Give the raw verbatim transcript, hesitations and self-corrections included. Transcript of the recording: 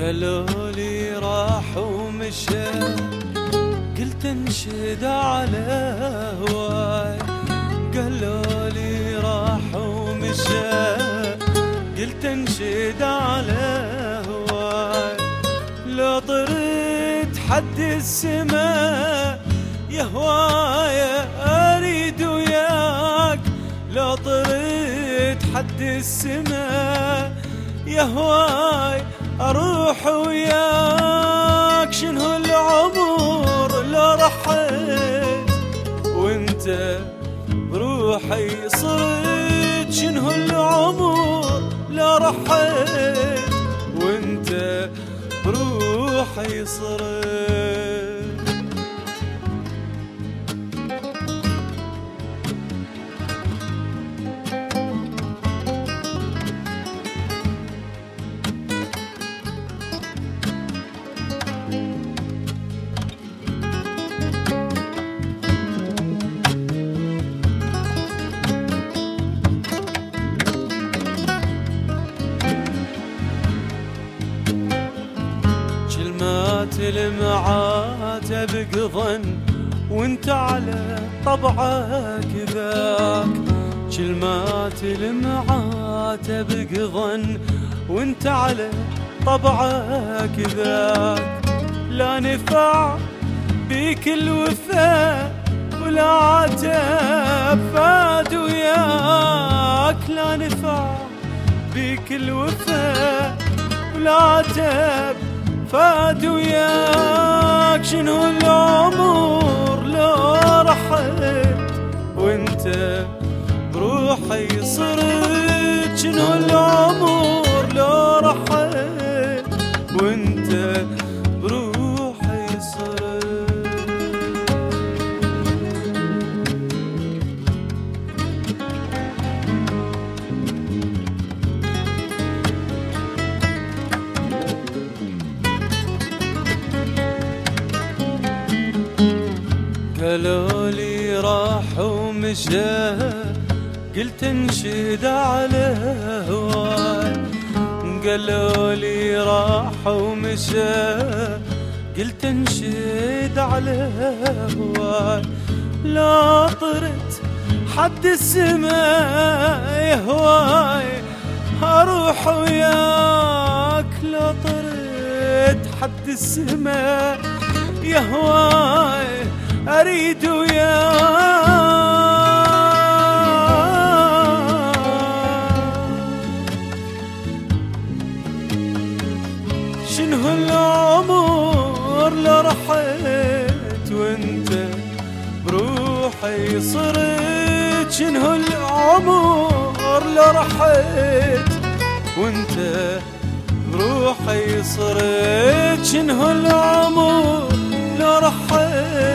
قالولي راح ومشى، قلت انشد على هواي. قالولي راح ومشى، قلت انشد على هواي. لو طرت حد السما يا هواي اريد وياك، لو طرت حد السما يا هواي اروح وياك. شنو العمر لو رحيت وانت بروحي صرت، شنو العمر لو رحيت وانت بروحي صرت. كلمات المعاتب قضن وانت على طبعك ذاك. كلمات المعاتب قضن وانت على طبعك ذاك. لا نفع بيك الوفاء ولا عتب فاد وياك. لا نفع بيك الوفاء ولا عتب فاد وياك. شنو العمر لو رحيت وانت بروحي صرت، شنو العمر لو رحيت وانت بروحي صرت. قالولي راح ومشى، قلت انشد على هواي. قالولي راح ومشى، قلت انشد على هواي. لا طرت حد السما يا هواي اروح وياك. لا طرت حد السما يا هواي اريد وياك. شنو العمر لو رحيت وانت بروحي صرت، شنو العمر لو رحيت وانت بروحي صرت. شنو العمر لو رحيت